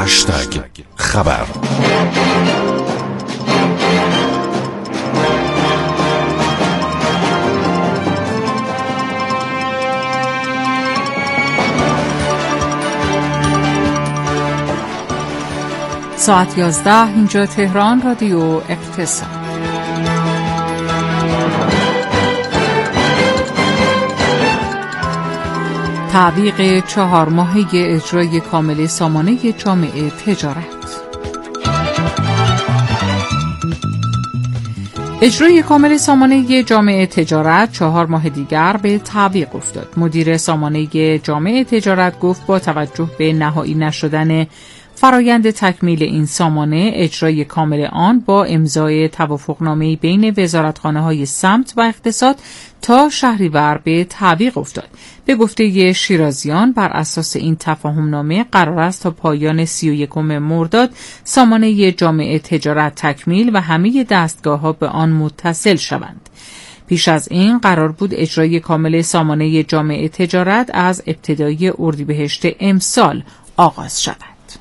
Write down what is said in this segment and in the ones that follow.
خبر. ساعت 11 اینجا تهران، رادیو اقتصاد. تعویق 4 ماهه اجرای کامل سامانه جامعه تجارت. اجرای کامل سامانه جامعه تجارت 4 ماه دیگر به تعویق افتاد. مدیر سامانه جامعه تجارت گفت با توجه به نهایی نشدن فرایند تکمیل این سامانه، اجرای کامل آن با امضای توافقنامه‌ای بین وزارتخانه‌های سمت و اقتصاد تا شهریور به تعویق افتاد. به گفته شیرازیان، بر اساس این تفاهمنامه قرار است تا پایان 31 مرداد سامانه جامعه تجارت تکمیل و همه دستگاه‌ها به آن متصل شوند. پیش از این قرار بود اجرای کامل سامانه جامعه تجارت از ابتدای اردیبهشت امسال آغاز شود.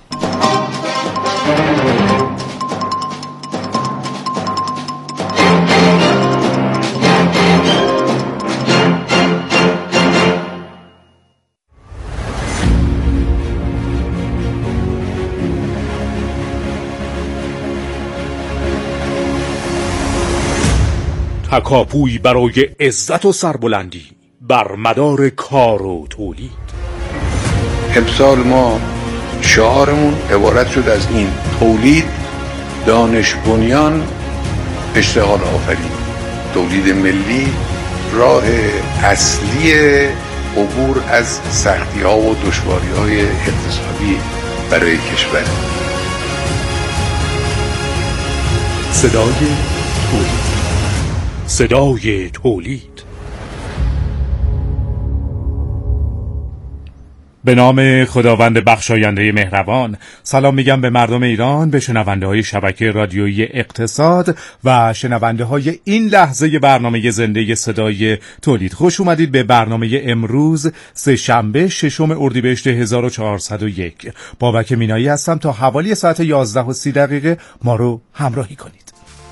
تکاپوی برای عزت و سربلندی بر مدار کار و تولید. امسال ما شعارمون عبارت شد از این: تولید، دانش بنیان، اشتغال آفرین. تولید ملی راه اصلی عبور از سختی‌ها و دشواری‌های اقتصادی برای کشور. صدای تولید. صدای تولید. به نام خداوند بخشاینده مهربان، سلام میگم به مردم ایران، به شنونده های شبکه رادیویی اقتصاد و شنونده های این لحظه برنامه زنده صدای تولید. خوش اومدید به برنامه امروز سه‌شنبه 6 اردیبهشت 1401. بابک مینایی هستم. تا حوالی ساعت 11:30 ما رو همراهی کنید.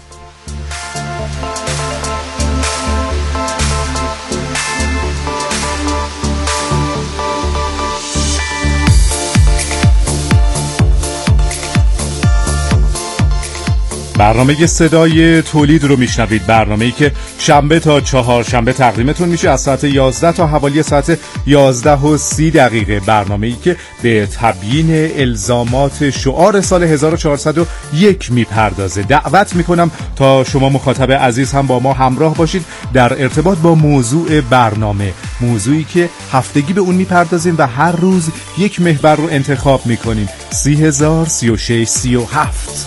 برنامه صدای تولید رو میشنوید، برنامه‌ای که شنبه تا چهارشنبه تقدیمتون میشه از ساعت 11 تا حوالی ساعت 11:30. برنامه‌ای که به تبیین الزامات شعار سال 1401 میپردازه. دعوت میکنم تا شما مخاطب عزیز هم با ما همراه باشید در ارتباط با موضوع برنامه، موضوعی که هفتگی به اون میپردازیم و هر روز یک محور رو انتخاب میکنیم. 30,000 36 37.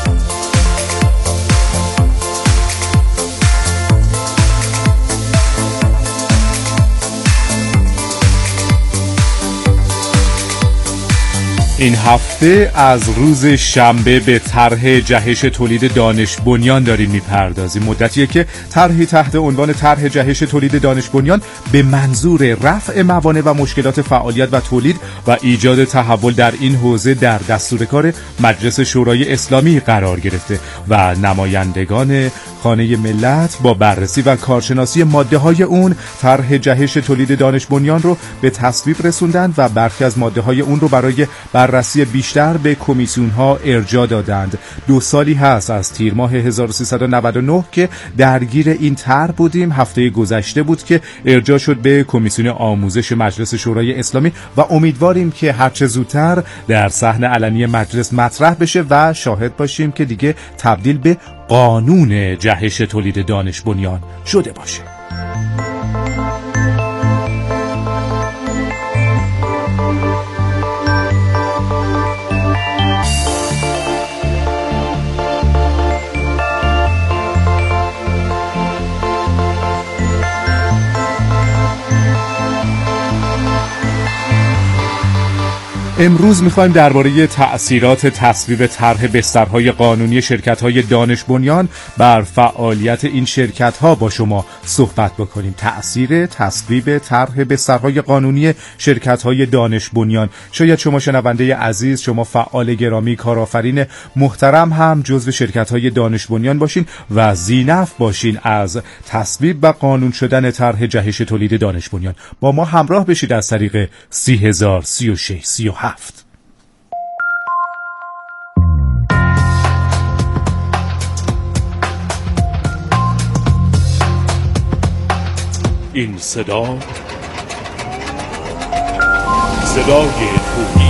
این هفته از روز شنبه به طرح جهش تولید دانش بنیان داریم میپردازیم. مدتیه که طرحی تحت عنوان طرح جهش تولید دانش بنیان به منظور رفع موانع و مشکلات فعالیت و تولید و ایجاد تحول در این حوزه در دستور کار مجلس شورای اسلامی قرار گرفته و نمایندگان خانه ملت با بررسی و کارشناسی ماده‌های اون طرح جهش تولید دانش بنیان رو به تصویب رسوندند و برخی از ماده‌های اون رو برای بررسی بیشتر به کمیسیون‌ها ارجاع دادند. 2 سالی هست از تیر ماه 1399 که درگیر این طرح بودیم. هفته گذشته بود که ارجاع شد به کمیسیون آموزش مجلس شورای اسلامی و امیدواریم که هرچه زودتر در صحن علنی مجلس مطرح بشه و شاهد باشیم که دیگه تبدیل به قانون جهش تولید دانش بنیان شده باشه. امروز میخوایم درباره تأثیرات تصویب طرح بسترهای قانونی شرکت‌های دانش بنیان بر فعالیت این شرکت‌ها با شما صحبت بکنیم. تأثیر تصویب طرح بسترهای قانونی شرکت‌های دانش بنیان. شاید شما شنونده عزیز، شما فعال گرامی، کارآفرین محترم هم جزو شرکت‌های دانش بنیان باشین و ذی‌نفع باشین از تصویب و قانون شدن طرح جهش تولید دانش بنیان. با ما همراه بشید از طریق 30,036,37. این صدای توحید.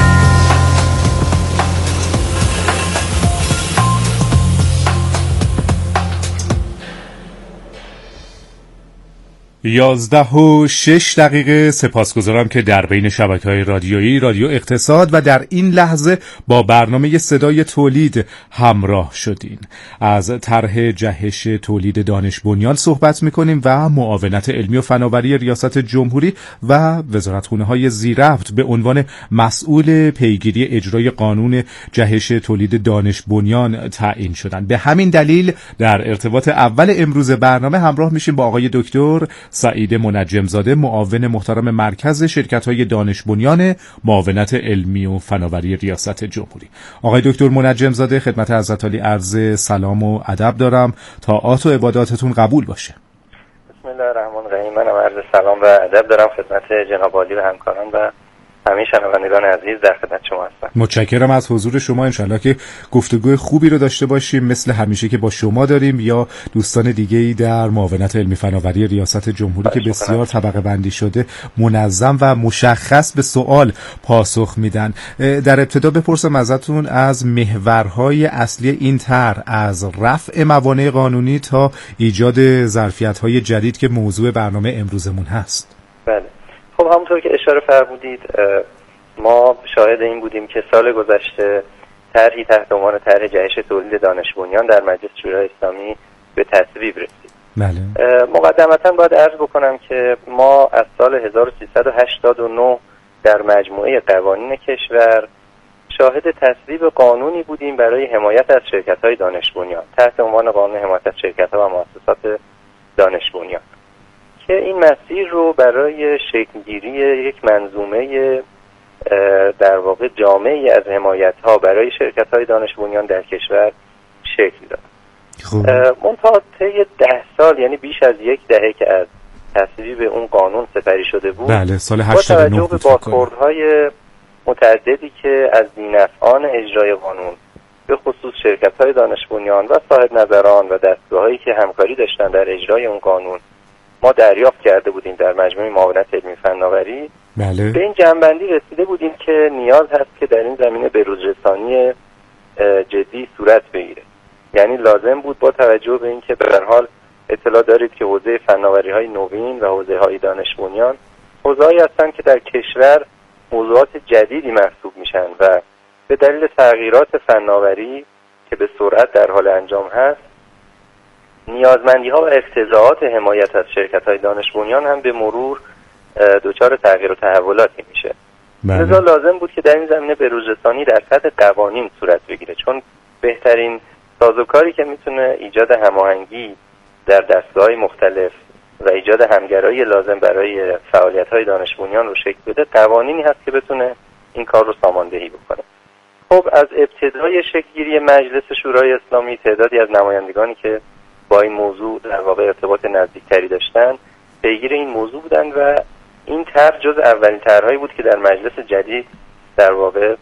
11:06. سپاسگزارم که در بین شبکه‌های رادیویی رادیو اقتصاد و در این لحظه با برنامه صدای تولید همراه شدین. از طرح جهش تولید دانش بنیان صحبت می‌کنیم و معاونت علمی و فناوری ریاست جمهوری و وزارتخونه‌های زیرربط به عنوان مسئول پیگیری اجرای قانون جهش تولید دانش بنیان تعیین شدند. به همین دلیل در ارتباط اول امروز برنامه همراه میشیم با آقای دکتر سعید منجم‌زاده، معاون محترم مرکز شرکت‌های دانش بنیان معاونت علمی و فناوری ریاست جمهوری. آقای دکتر منجم‌زاده، خدمت حضرت عالی عرض سلام و ادب دارم. طاعات و عباداتتون قبول باشه. بسم الله الرحمن الرحیم. منم عرض سلام و ادب دارم خدمت جناب عالی و همکاران و همه شنوندگان عزیز در خدمت شما هستم. متشکرم از حضور شما. انشالله که گفتگوی خوبی رو داشته باشیم مثل همیشه که با شما داریم یا دوستان دیگه‌ای در معاونت علمی فناوری ریاست جمهوری که بسیار طبقه بندی شده، منظم و مشخص به سوال پاسخ میدن. در ابتدا بپرسم ازتون از محورهای اصلی این طرح، از رفع موانع قانونی تا ایجاد ظرفیت‌های جدید که موضوع برنامه امروزمون هست. بله. خب همونطور که اشاره فرمودید ما شاهد این بودیم که سال گذشته طرحی تحت عنوان طرح جهش تولید دانش بنیان در مجلس شورای اسلامی به تصویب رسید. بله. مقدمتاً باید عرض بکنم که ما از سال 1389 در مجموعه قوانین کشور شاهد تصویب قانونی بودیم برای حمایت از شرکت‌های دانش بنیان تحت عنوان قانون حمایت از شرکت‌ها و مؤسسات دانش بنیان که این مسیر رو برای شکلگیری یک منظومه در واقع جامعی از حمایت‌ها برای شرکت‌های دانش بنیان در کشور شکل داد. منتها طی 10 سال، یعنی بیش از یک دهه که از تصویب اون قانون سپری شده بود، بله، سال 89 با توجه به بازخوردهای متعددی که از بی‌نفعان اجرای قانون به خصوص شرکت‌های دانش بنیان و صاحب نظران و دستگاه‌هایی که همکاری داشتن در اجرای اون قانون ما دریافت کرده بودیم در مجموعه معاونت علمی فناوری، بله، به این جنبندی رسیده بودیم که نیاز هست که در این زمینه بروزرسانی جدی صورت بگیره. یعنی لازم بود با توجه به اینکه به هر حال اطلاع دارید که حوزه فناوری‌های نوین و حوزه‌های دانش بنیان حوزه‌ای هستند که در کشور موضوعات جدیدی محسوب میشن و به دلیل تغییرات فناوری که به سرعت در حال انجام هست، نیازمندی‌ها و اقتضاعات حمایت از شرکت‌های دانش بنیان هم به مرور دچار تغییر و تحولاتی میشه. لذا لازم بود که در این زمینه بروزرسانی در سطح قوانین صورت بگیره، چون بهترین سازوکاری که میتونه ایجاد هماهنگی در دستگاه‌های مختلف و ایجاد همگرایی لازم برای فعالیت‌های دانش بنیان رو شکل بده، قوانینی هست که بتونه این کار رو ساماندهی بکنه. خب از ابتدای شکلگیری مجلس شورای اسلامی تعدادی از نمایندگانی که با این موضوع در واقع ارتباط نزدیکتری داشتن پیگیر این موضوع بودن و این طرح جز اولین طرحهایی بود که در مجلس جدید در واقع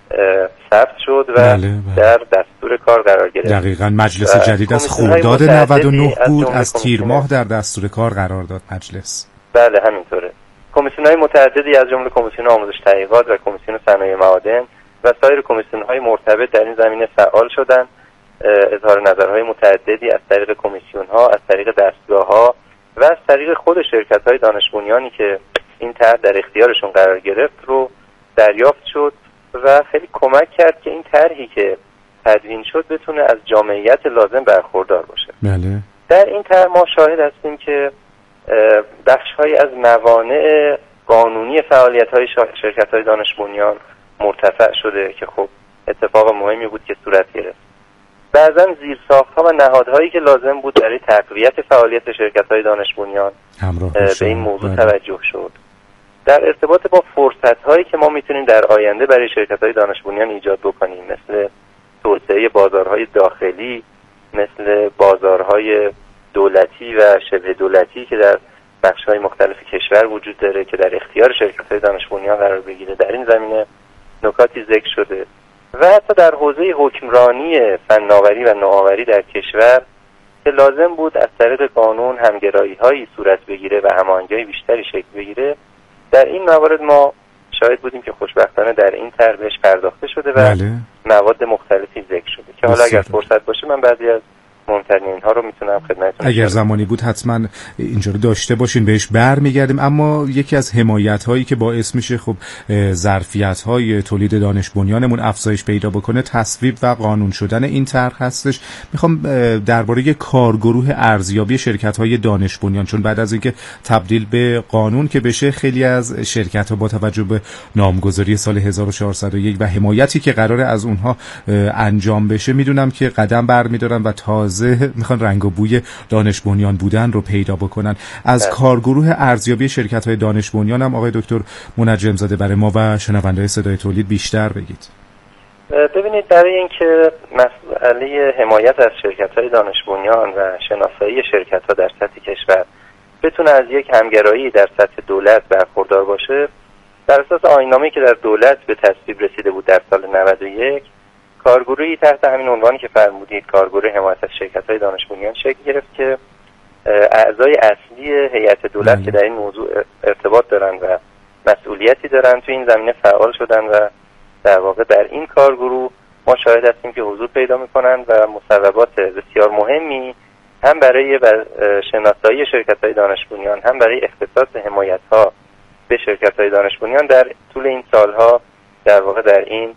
ثبت شد و در دستور کار قرار گرفت. دقیقاً مجلس جدید از خرداد 99 بود، از تیر ماه در دستور کار قرار داد مجلس. بله همینطوره. کمیسیون‌های متعددی از جمله کمیسیون آموزش تحقیقات و کمیسیون صنایع معادن و سایر کمیسیون‌های مرتبط در این زمینه فعال شدند. اظهار نظرهای متعددی از طریق کمیسیون‌ها، از طریق دستگاه‌ها و از طریق خود شرکت‌های دانش بنیانی که این طرح در اختیارشون قرار گرفت رو دریافت شد و خیلی کمک کرد که این طرحی که تدوین شد بتونه از جامعیت لازم برخوردار باشه. بله. در این طرح ما شاهد هستیم که بخش‌هایی از موانع قانونی فعالیت‌های شرکت‌های دانش بنیان مرتفع شده که خب اتفاق مهمی بود که صورت گرفت. بعضا زیرساخت‌ها و نهادهایی که لازم بود برای تقویت فعالیت شرکت‌های دانش بنیان به این موضوع توجه شد. در ارتباط با فرصت‌هایی که ما میتونیم در آینده برای شرکت‌های دانش بنیان ایجاد بکنیم، مثل توسعه بازارهای داخلی، مثل بازارهای دولتی و شبه دولتی که در بخش‌های مختلف کشور وجود داره که در اختیار شرکت‌های دانش بنیان قرار بگیره، در این زمینه نکاتی ذکر شده. و حتی در حوزه حکمرانی فناوری و نوآوری در کشور که لازم بود از طریق قانون همگرایی‌هایی صورت بگیره و هماهنگی‌های بیشتری شکل بگیره، در این موارد ما شاهد بودیم که خوشبختانه در این طرح بهش پرداخته شده و مواد مختلفی ذکر شده که حالا اگر فرصت باشه من بعضی از مهمترین اینها رو میتونم خدمتتون اگر زمانی بود حتما اینجا رو داشته باشین، بهش برمیگردیم. اما یکی از حمایت‌هایی که باعث میشه خب ظرفیت‌های تولید دانش بنیانمون افزایش پیدا بکنه تصویب و قانون شدن این طرح هستش. میخوام درباره کارگروه ارزیابی شرکت‌های دانش بنیان، چون بعد از اینکه تبدیل به قانون که بشه، خیلی از شرکت‌ها با توجه به نامگذاری سال 1401 و حمایتی که قراره از اونها انجام بشه، میدونم که قدم برمی‌دارن و تازه میخوان رنگ و بوی دانش بنیان بودن رو پیدا بکنن. از کارگروه ارزیابی شرکت‌های دانش بنیان هم آقای دکتر منجم زاده برای ما و شنونده‌های صدای تولید بیشتر بگید. ببینید، برای اینکه مسئله حمایت از شرکت‌های دانش بنیان و شناسایی شرکت‌ها در سطح کشور بتونه از یک همگرایی در سطح دولت برخوردار باشه، بر اساس آیین‌نامه‌ای که در دولت به تصویب رسیده بود در سال 91، کارگروهی تحت همین عنوانی که فرمودید، کارگروه حمایت از شرکت‌های دانش بنیان شکل گرفت که اعضای اصلی هیئت دولت که در این موضوع ارتباط دارن و مسئولیتی دارن تو این زمینه فعال شدن و در واقع در این کارگروه ما شاهد هستیم که حضور پیدا می‌کنن و مصوبات بسیار مهمی هم برای شناسایی شرکت‌های دانش بنیان، هم برای اختصاص حمایت‌ها به شرکت‌های دانش بنیان در طول این سال‌ها در واقع در این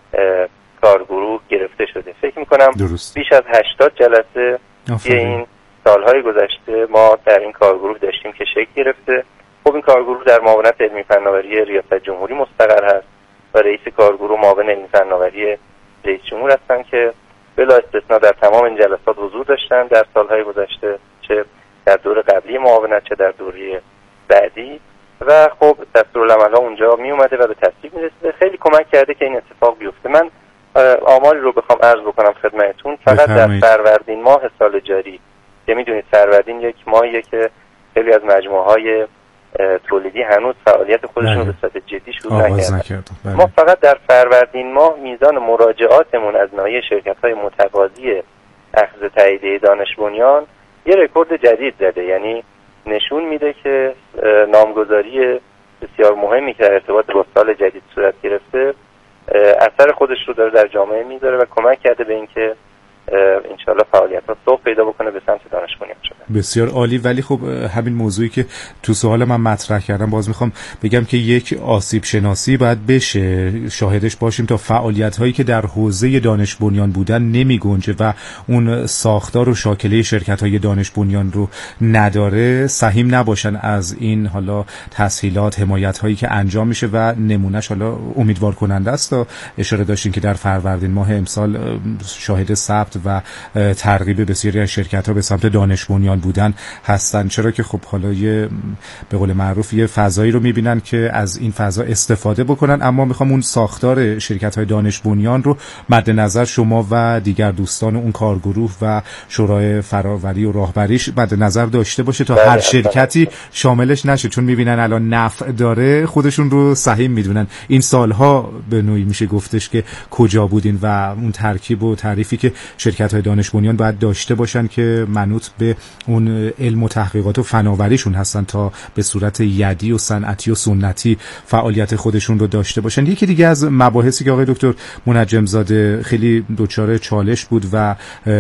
کارگروه گرفته شده. فکر میکنم بیش از 80 جلسه توی این سالهای گذشته ما در این کارگروه داشتیم که شکل گرفته. خب این کارگروه در معاونت علمی فناوری ریاست جمهوری مستقر هست و رئیس کارگروه معاون علمی فناوری رئیس جمهور هستن که بلا استثنا در تمام این جلسات حضور داشتن در سالهای گذشته، چه در دور قبلی معاونت چه در دوره بعدی. و خب دستورالعمل‌ها اونجا می اومده و به تصویب میرسیده. خیلی کمک کرده که این اتفاق بیفته. من آماری رو بخوام عرض بکنم خدمتتون، فقط در فروردین ماه سال جاری که میدونید فروردین یک ماهیه که خیلی از مجموعه‌های تولیدی هنوز فعالیت خودشون رو به صورت جدی شروع نکردن. ما فقط در فروردین ماه میزان مراجعاتمون از ناحیه شرکت‌های متقاضی اخذ تاییدیه دانش بنیان یه رکورد جدید زده. یعنی نشون میده که نامگذاری بسیار مهمی که در ارتباط با سال جدید صورت گرفته اثر خودش رو داره در جامعه میذاره و کمک کرده به اینکه انشالله فعالیت‌ها سوق پیدا بکنه به سمت دانش بنیان شدن. بسیار عالی. ولی خب همین موضوعی که تو سوال من مطرح کردم، باز میخوام بگم که یک آسیب شناسی باید بشه، شاهدش باشیم تا فعالیت‌هایی که در حوزه دانش بنیان بودن نمیگنجه و اون ساختار و شاکله شرکت‌های دانش بنیان رو نداره، سهیم نباشن از این حالا تسهیلات، حمایت‌هایی که انجام میشه و نمونهش حالا امیدوار کننده است. اشاره داشتین که در فروردین ماه امسال شاهد ثبت و ترغیب بسیاری از شرکت‌ها به سمت دانش بنیان بودن هستن، چرا که خب حالا به قول معروف یه فضایی رو می‌بینن که از این فضا استفاده بکنن. اما میخوام اون ساختار شرکت‌های دانش بنیان رو مد نظر شما و دیگر دوستان اون کارگروه و شورای فراوری و راهبریش مد نظر داشته باشه تا هر شرکتی شاملش نشه، چون می‌بینن الان نفع داره خودشون رو سهیم می‌دونن. این سالها به نوعی میشه گفتش که کجا بودین و اون ترکیب و تعریفی که شرکت‌های دانش بنیان باید داشته باشن که منوط به اون علم و تحقیقات و فناوریشون هستن تا به صورت یدی و صنعتی و سنتی فعالیت خودشون رو داشته باشن. یکی دیگه از مباحثی که آقای دکتر منجم زاده خیلی دچار چالش بود و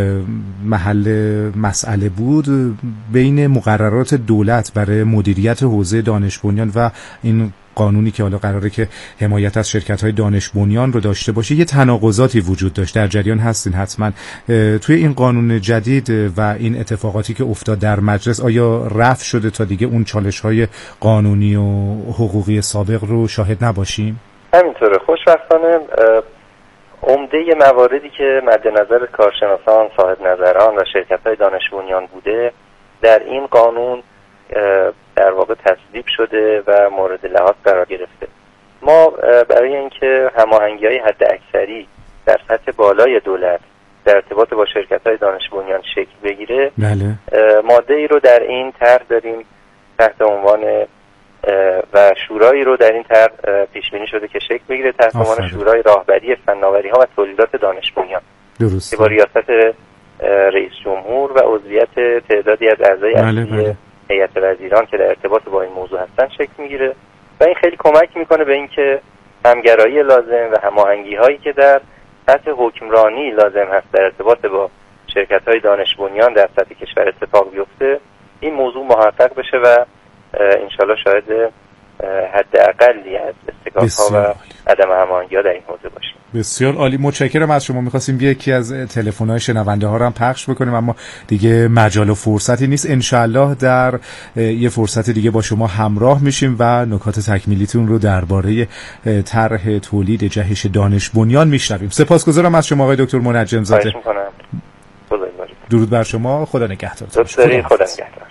محل مسئله بود، بین مقررات دولت برای مدیریت حوزه دانش بنیان و این قانونی که حالا قراره که حمایت از شرکت‌های دانش بنیان رو داشته باشه، یه تناقضاتی وجود داشت. در جریان هستین حتما. توی این قانون جدید و این اتفاقاتی که افتاد در مجلس، آیا رفع شده تا دیگه اون چالش‌های قانونی و حقوقی سابق رو شاهد نباشیم؟ همینطوره. خوشبختانه عمده مواردی که مد نظر کارشناسان، صاحب نظران و شرکت‌های دانش بنیان بوده در این قانون در واقع تصویب شده و مورد لحاظ قرار گرفته. ما برای اینکه هماهنگی‌های حد اکثری در سطح بالای دولت در ارتباط با شرکت‌های دانش بنیان شکل بگیره، بله. ماده‌ای رو در این طرح داریم تحت عنوان و شورایی رو در این طرح پیش بینی شده که شکل بگیره تحت عنوان شورای راهبری فناوری‌ها و تولیدات دانش بنیان، که با ریاست رئیس جمهور و عضویت تعدادی از اعضای اصلی هیئت وزیران که در ارتباط با این موضوع هستن شکل میگیره و این خیلی کمک میکنه به اینکه همگرایی لازم و هماهنگی هایی که در سطح حکمرانی لازم هست در ارتباط با شرکت‌های دانش بنیان در سطح کشور اتفاق بیفته، این موضوع محقق بشه و انشالله شاید حداقلی از استکاک‌ها و عدم هماهنگی‌ها در این موضوع باشیم. بسیار عالی، متشکرم از شما. می‌خواستیم یکی از تلفن‌های شنونده ها رو هم پخش بکنیم اما دیگه مجال و فرصتی نیست. انشالله در یه فرصت دیگه با شما همراه میشیم و نکات تکمیلیتون رو درباره طرح تولید جهش دانش بنیان میشنویم. سپاسگزارم از شما آقای دکتر منجم زاده. خواهش می‌کنم. خدا نگهدار. درود بر شما. خدا نگهدار. خدا نگهدار.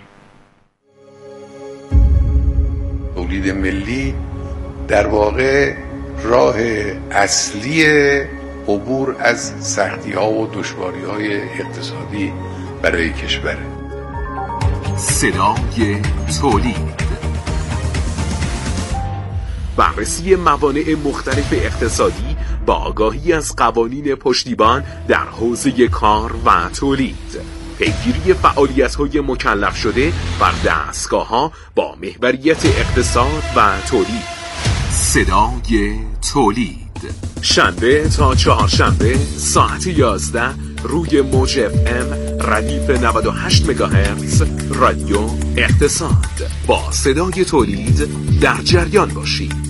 تولید ملی در واقع راه اصلی عبور از سختی‌ها و دشواری‌های اقتصادی برای کشور. صدای تولید، بررسی موانع مختلف اقتصادی با آگاهی از قوانین پشتیبان در حوزه کار و تولید، پیگیری فعالیت‌های مکلف شده بر دستگاه‌ها با محوریت اقتصاد و تولید. صدای تولید، شنبه تا چهارشنبه ساعت 11 روی موج FM ردیف 98 مگاهرتز رادیو اقتصاد. با صدای تولید در جریان باشید.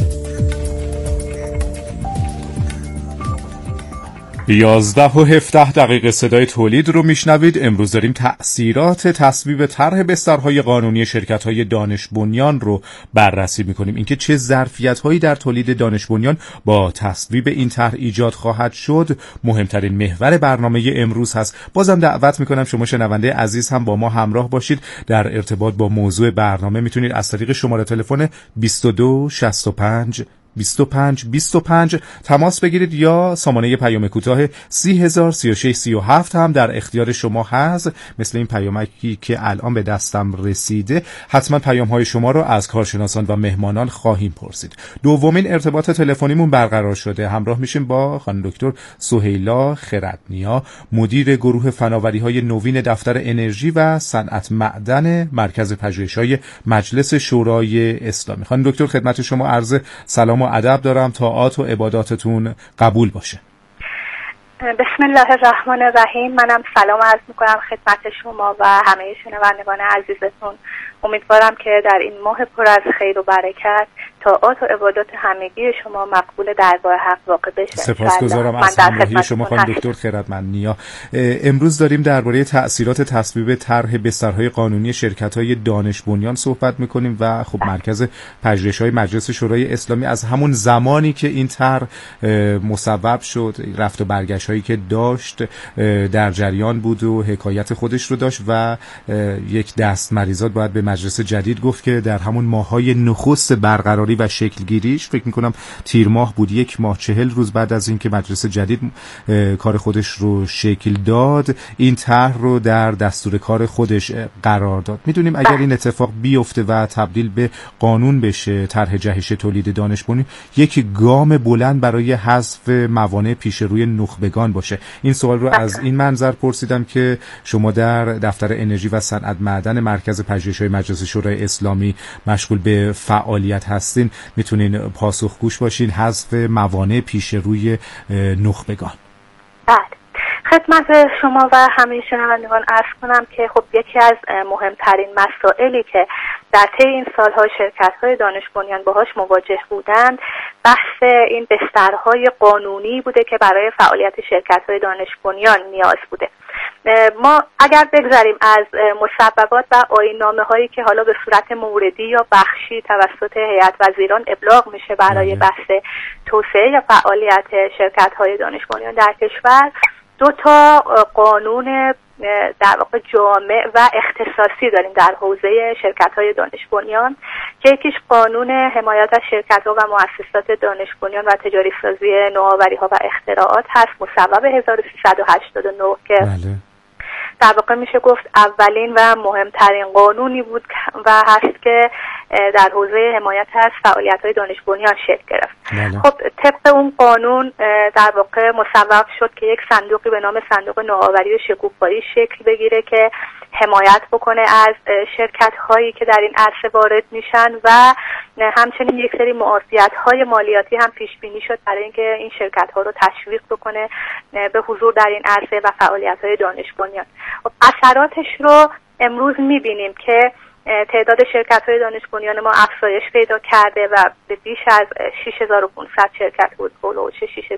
11:17 صدای تولید رو میشنوید. امروز داریم تأثیرات تصویب طرح بسترهای قانونی شرکت‌های دانش بنیان رو بررسی میکنیم. اینکه چه ظرفیت‌هایی در تولید دانش بنیان با تصویب این طرح ایجاد خواهد شد مهمترین محور برنامه امروز هست. بازم دعوت میکنم شما شنونده عزیز هم با ما همراه باشید. در ارتباط با موضوع برنامه میتونید از طریق شماره تلفن 2265 تماس بگیرید یا سامانه پیام کوتاه 303637 هم در اختیار شما هست. مثل این پیامکی که الان به دستم رسیده، حتما پیام‌های شما رو از کارشناسان و مهمانان خواهیم پرسید. دومین ارتباط تلفنیمون برقرار شده. همراه میشیم با خانم دکتر سهیلا خردنیا، مدیر گروه فناوری‌های نوین دفتر انرژی و صنعت معدن مرکز پژوهش‌های مجلس شورای اسلامی. خانم دکتر خدمت شما عرض سلام و ادب دارم. طاعات و عباداتتون قبول باشه. بسم الله الرحمن الرحیم. منم سلام عرض میکنم خدمت شما و همه شنوندگان عزیزتون. امیدوارم که در این ماه پر از خیر و برکت طاعات و عبادات همگی شما مقبول درگاه حق واقع بشه. سپاسگزارم از همراهی شما خانم دکتر خردمندنیا. امروز داریم درباره تأثیرات تصویب طرح بسترهای قانونی شرکت‌های دانش بنیان صحبت می‌کنیم و خب مرکز پژوهش‌های مجلس شورای اسلامی از همون زمانی که این طرح مصوب شد، رفت و برگشت‌هایی که داشت در جریان بود و حکایت خودش رو داشت و یک دست مریضات باید به مجلس جدید گفت که در همون ماه‌های نخست برقراری و شکلگیریش، فکر میکنم تیر ماه بود، 1 ماه 40 روز بعد از اینکه مجلس جدید کار خودش رو شکل داد، این طرح رو در دستور کار خودش قرار داد. میدونیم اگر این اتفاق بیفته و تبدیل به قانون بشه طرح جهش تولید دانش بنیان، یک گام بلند برای حذف موانع پیش روی نخبگان باشه. این سوال رو از این منظر پرسیدم که شما در دفتر انرژی و صنعت معدن مرکز پژوهش‌های مجلس شورای اسلامی مشغول به فعالیت هستین، میتونین پاسخگوش باشین حذف موانع پیش روی نخبگان. بله، خدمت شما و همه شنوندگان عرض کنم که خب یکی از مهمترین مسائلی که در طی این سالها شرکت‌های دانش بنیان باهاش مواجه بودند بحث این بسترهای قانونی بوده که برای فعالیت شرکت‌های دانش بنیان نیاز بوده. ما اگر بگذاریم از مسببات و آیین‌نامه هایی که حالا به صورت موردی یا بخشی توسط هیئت وزیران ابلاغ میشه برای بحث توسعه یا فعالیت شرکت های دانش بنیان در کشور، 2 تا قانون در واقع جامع و اختصاصی داریم در حوزه شرکت‌های دانش بنیان که یکیش قانون حمایت از شرکت‌ها و مؤسسات دانش بنیان و تجاری سازی نوآوری‌ها و اختراعات هست، مصوب 1389 که در واقع میشه گفت اولین و مهمترین قانونی بود و هست که در حوزه حمایت از فعالیت‌های دانش بنیان شکل گرفت. خب طبق اون قانون در واقع مصوب شد که یک صندوقی به نام صندوق نوآوری و شکوفایی شکل بگیره که حمایت بکنه از شرکت‌هایی که در این عرصه وارد میشن و همچنین یک سری معافیت‌های مالیاتی هم پیش بینی شد برای اینکه این شرکت‌ها رو تشویق بکنه به حضور در این عرصه و فعالیت‌های دانش بنیان. خب اثراتش رو امروز می‌بینیم که تعداد شرکت‌های دانش بنیان ما افزایش پیدا کرده و به بیش از 6500 شرکت بود، هولوش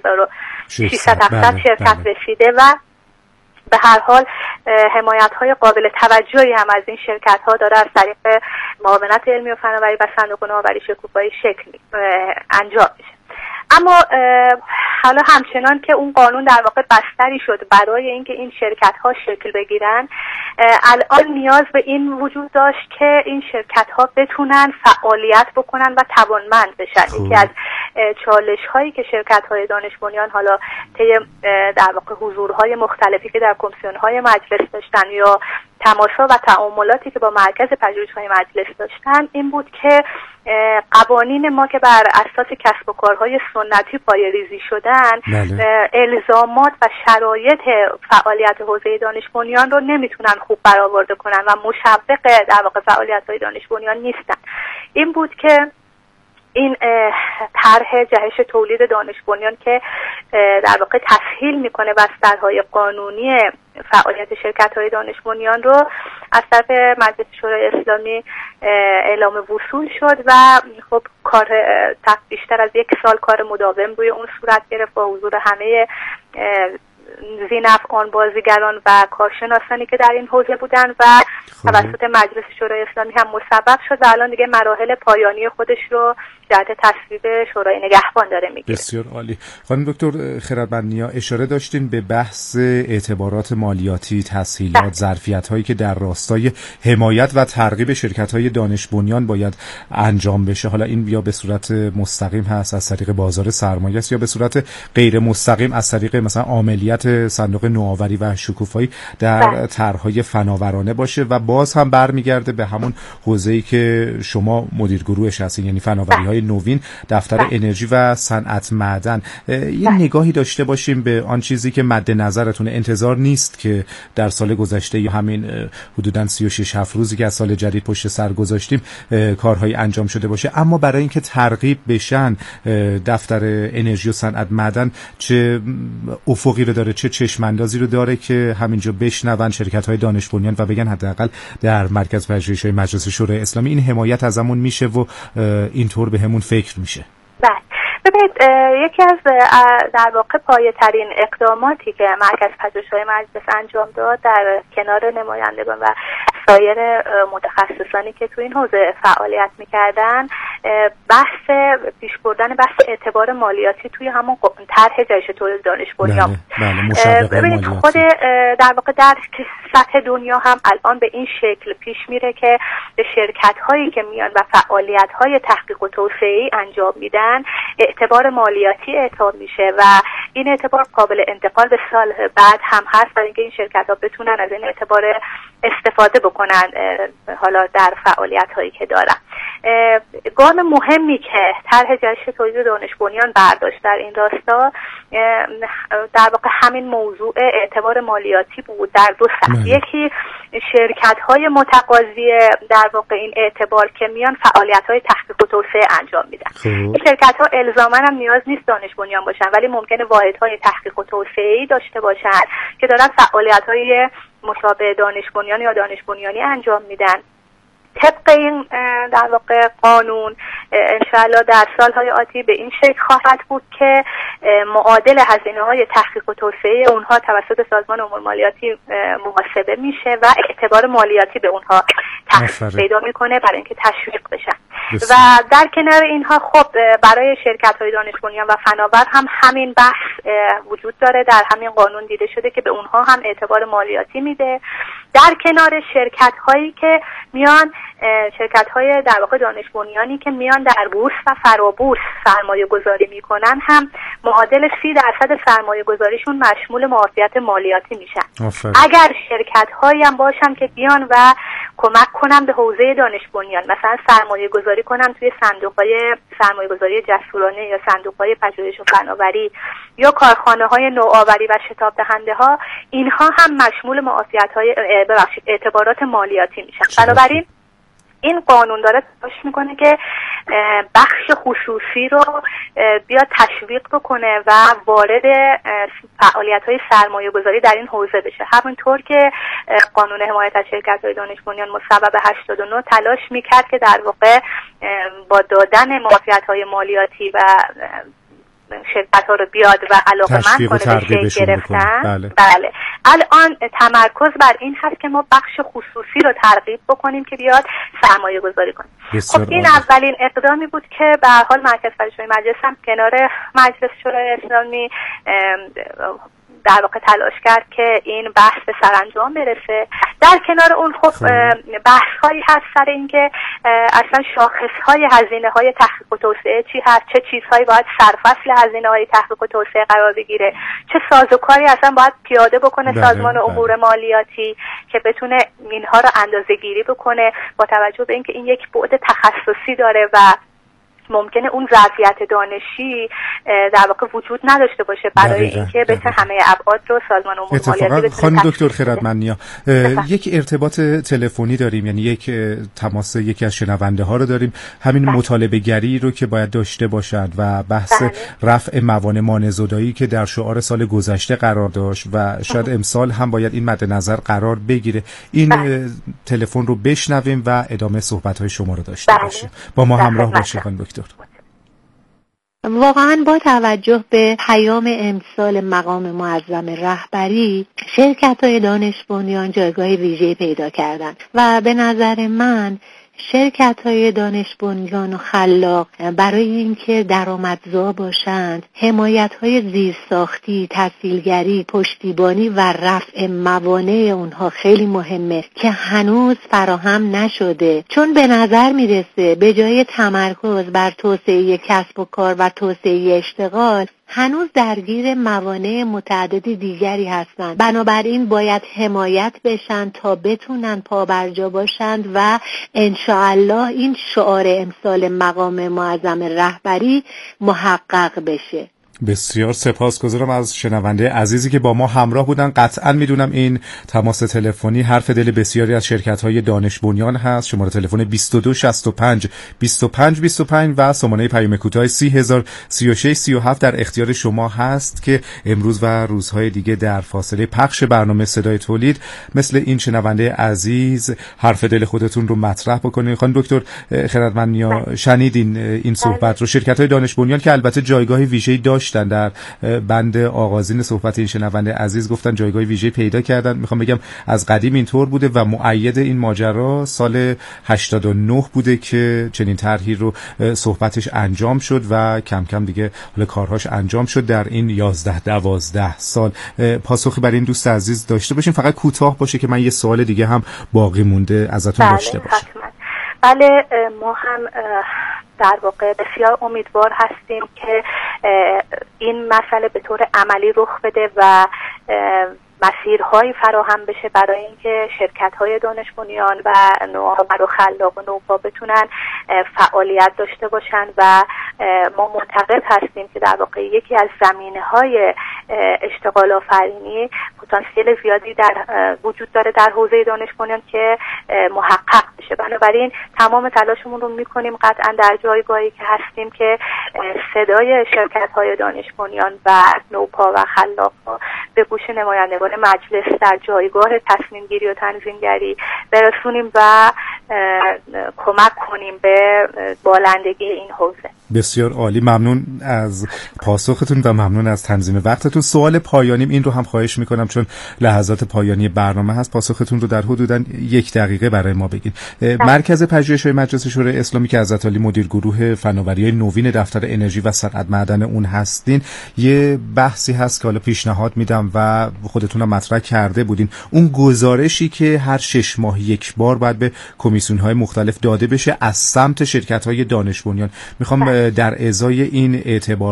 6600 شرکت رسیده و به هر حال حمایت‌های قابل توجهی هم از این شرکت‌ها داره از طریق معاونت علمی و فناوری و صندوق نوآوری شکوفایی شکل انجام میشه. اما حالا همچنان که اون قانون در واقع بستری شد برای اینکه این شرکت‌ها شکل بگیرن، الان نیاز به این وجود داشت که این شرکت‌ها بتونن فعالیت بکنن و توانمند بشن. یکی از چالش‌هایی که شرکت‌های دانش بنیان حالا طی در واقع حضورهای مختلفی که در کمیسیون‌های مجلس داشتن یا تماس‌ها و تعاملاتی که با مرکز پژوهش‌های مجلس داشتن این بود که قوانین ما که بر اساس کسب و کارهای سنتی پایه‌ریزی شدن الزامات و شرایط فعالیت حوزه دانش بنیان رو نمیتونن خوب برآورده کنن و مشوق در واقع فعالیت‌های دانش بنیان نیستن. این بود که این طرح جهش تولید دانش بنیان که در واقع تسهیل میکنه بسترهای قانونی فعالیت شرکت‌های دانش بنیان رو از طرف مجلس شورای اسلامی اعلام وصول شد و خب کار بیشتر از 1 سال کار مداوم روی اون صورت گرفت با حضور همه ذی‌نفعان بازیگران و کارشناسانی که در این حوزه بودن و توسط مجلس شورای اسلامی هم مصوب شد و الان دیگه مراحل پایانی خودش رو جهت تصویب شورای نگهبان داره میگیره. بسیار عالی. خانم دکتر خردمندنیا اشاره داشتین به بحث اعتبارات مالیاتی، تسهیلات، ظرفیت‌هایی که در راستای حمایت و ترغیب شرکت‌های دانش بنیان باید انجام بشه. حالا این یا به صورت مستقیم هست از طریق بازار سرمایه است یا به صورت غیر مستقیم از طریق مثلا عملیات صندوق نوآوری و شکوفایی در طرح‌های فناورانه باشه و باز هم برمیگرده به همون حوزه‌ای که شما مدیر گروهش هستین، یعنی فناوری‌های نوین، دفتر انرژی و صنعت معدن. یه نگاهی داشته باشیم به آن چیزی که مد نظرتونه. انتظار نیست که در سال گذشته یا همین حدوداً 36 روزی که از سال جدید پشت سر گذاشتیم کارهایی انجام شده باشه، اما برای اینکه ترغیب بشن دفتر انرژی و صنعت معدن چه افقی رو داره، چه چشم‌اندازی رو داره که همینجا بشنون شرکت‌های دانش بنیان و بگن حداقل در مرکز پژوهش‌های مجلس شورای اسلامی این حمایت ازمون میشه و اینطور به همون فکر میشه. بله ببینید، یکی از در واقع پایه‌ترین اقداماتی که مرکز پژوهش‌های مجلس انجام داد در کنار نمایندگان و سایر متخصصانی که تو این حوزه فعالیت میکردن بحث پیش بردن بحث اعتبار مالیاتی توی همون طرح جهش تولید دانش بنیان. ببینید خود در واقع در سطح دنیا هم الان به این شکل پیش میره که به شرکت‌هایی که میان و فعالیت‌های تحقیق و توسعه‌ای انجام میدن اعتبار مالیاتی اعطا میشه و این اعتبار قابل انتقال به سال بعد هم هست برای اینکه این شرکت‌ها بتونن از این اعتبار استفاده بکنن حالا در فعالیت‌هایی که دارن. گام مهمی که طرح جهش تولید دانش بنیان برداشت در این راستا در واقع همین موضوع اعتبار مالیاتی بود در 2 سطح. یکی شرکت‌های متقاضی در واقع این اعتبار که میان فعالیت‌های تحقیق و توسعه انجام میدن. این شرکت‌ها الزاماً هم نیاز نیست دانش بنیان باشن ولی ممکنه واحدهای تحقیق و توسعه‌ای داشته باشن که دارن فعالیت‌های مشابه دانش بنیان یا دانش بنیانی انجام میدن. طبق این در واقع قانون انشاءالله در سالهای آتی به این شکل خواهد بود که معادل هزینه‌های تحقیق و توسعه اونها توسط سازمان امور مالیاتی محاسبه میشه و اعتبار مالیاتی به اونها تخصیص پیدا میکنه برای اینکه تشویق بشن. و در کنار اینها خب برای شرکت‌های دانش بنیان و فناور هم همین بحث وجود داره، در همین قانون دیده شده که به اونها هم اعتبار مالیاتی میده. در کنار شرکت‌هایی که میان، شرکت‌های در واقع دانش بنیانی که میان در بورس و فرابورس سرمایه گذاری میکنن هم معادل 30% سرمایه گذاریشون مشمول معافیت مالیاتی میشن. اگر شرکت‌هایی هم باشن که بیان و کمک کنن به حوزه دانش بنیان، مثلا سرمایه گذاری کنن توی صندوق‌های سرمایه گذاری جسورانه یا صندوق‌های پژوهش و فناوری یا کارخانه‌های نوآوری و شتاب دهنده‌ها، اینها هم مشمول معافیت‌های اعتبارات مالیاتی میشن. بنابراین این قانون داره تلاش میکنه که بخش خصوصی رو بیاد تشویق بکنه و وارد فعالیت‌های سرمایه گذاری در این حوزه بشه، همونطور که قانون حمایت از شرکت‌های دانش بنیان مصوب 89 تلاش میکرد که در واقع با دادن معافیت‌های مالیاتی و شرکت‌ها رو بیاد و علاقه‌مند کنه به شکل گرفتن. بله. الان تمرکز بر این هست که ما بخش خصوصی رو ترغیب بکنیم که بیاد سرمایه گذاری کنه. خب این اولین اقدامی بود که به هر حال مرکز پژوهش‌های مجلس هم کنار مجلس شورای اسلامی در واقع تلاش کرد که این بحث به سرانجام برسه. در کنار اون خب بحث‌هایی هست سر اینکه اصلا شاخص‌های هزینه‌های تحقیق و توسعه چی هست، چه چیزهایی باید سرفصل هزینه‌های تحقیق و توسعه قرار بگیره، چه سازوکاری اصلا باید پیاده بکنه سازمان امور مالیاتی که بتونه اینها رو اندازه‌گیری بکنه، با توجه به اینکه این یک بعد تخصصی داره و ممکنه اون ظرفیت دانشی در واقع وجود نداشته باشه برای اینکه بتونه همه ابعاد رو سازمان امور مالیاتی بتونه. خانم دکتر خردمندنیا، یک ارتباط تلفنی داریم، یعنی یک تماس یکی از شنونده ها رو داریم، همین مطالبه گری رو که باید داشته باشند و بحث رفع موانع مانع‌زدایی که در شعار سال گذشته قرار داشت و شاید امسال هم باید این مد نظر قرار بگیره. این تلفن رو بشنویم و ادامه صحبت‌های شما رو داشته باشیم. با ما همراه باشید خانم دکتر. واقعا با توجه به پیام امسال مقام معظم رهبری، شرکت‌های دانش بنیان جایگاه ویژه‌ای پیدا کردند و به نظر من شرکت‌های دانش بنیان و خلاق برای اینکه درآمدزا باشند، حمایت‌های زیرساختی، تسهیلگری، پشتیبانی و رفع موانع اونها خیلی مهمه که هنوز فراهم نشده، چون به نظر میرسه به جای تمرکز بر توسعه کسب و کار و توسعه اشتغال هنوز درگیر موانع متعدد دیگری هستند. بنابراین باید حمایت بشن تا بتونن پابرجا باشند و انشاءالله این شعار امسال مقام معظم رهبری محقق بشه. بسیار سپاسگزارم از شنونده عزیزی که با ما همراه بودن. قطعا میدونم این تماس تلفنی حرف دل بسیاری از شرکت‌های دانش بنیان هست. شماره تلفن 2265 2525 و سامانه پیام کوتاه 303637 در اختیار شما هست که امروز و روزهای دیگه در فاصله پخش برنامه صدای تولید مثل این شنونده عزیز حرف دل خودتون رو مطرح بکنید. خانم دکتر خردمندنیا، شنیدین این صحبت رو. شرکت‌های دانش بنیان که البته جایگاه ویژه‌ای داشتن، در بند آغازین صحبت این شنونده عزیز گفتن جایگاه ویژه پیدا کردن. میخوام بگم از قدیم اینطور بوده و مؤید این ماجرا سال 89 بوده که چنین طرحی رو صحبتش انجام شد و کم کم دیگه حالا کارهاش انجام شد در این 11-12 سال. پاسخی برای این دوست عزیز داشته باشین، فقط کوتاه باشه که من یه سوال دیگه هم باقی مونده ازتون داشته باشم. بله، ما هم در واقع بسیار امیدوار هستیم که این مسئله به طور عملی رخ بده و مسیرهایی فراهم بشه برای اینکه شرکت‌های دانش بنیان و نوآور و خلاق و نوپا بتونن فعالیت داشته باشن و ما معتقد هستیم که در واقع یکی از زمینه‌های اشتغال آفرینی پتانسیل زیادی در وجود داره در حوزه دانش بنیان که محقق بشه. بنابراین تمام تلاشمون رو می‌کنیم قطعاً در جایگاهی که هستیم که صدای شرکت‌های دانش بنیان و نوپا و خلاق به گوش نمایندگان مجلس در جایگاه تصمیم گیری و تنظیمگری برسونیم و کمک کنیم به بالندگی این حوزه. بسیار عالی، ممنون از پاسختون و ممنون از تنظیم وقتتون. سوال پایانیم این رو هم خواهش میکنم چون لحظات پایانی برنامه هست، پاسختون رو در حدوداً 1 دقیقه برای ما بگید. مرکز پژوهش‌های مجلس شورای اسلامی که حضرت عالی مدیر گروه فناوری‌های نوین دفتر انرژی و صنعت معدن اون هستین، یه بحثی هست که حالا پیشنهاد میدم و خودتون هم مطرح کرده بودین، اون گزارشی که هر 6 ماه یک بار باید به کمیسیون‌های مختلف داده بشه از سمت شرکت‌های دانش بنیان. میخوام در ازای این اعتبار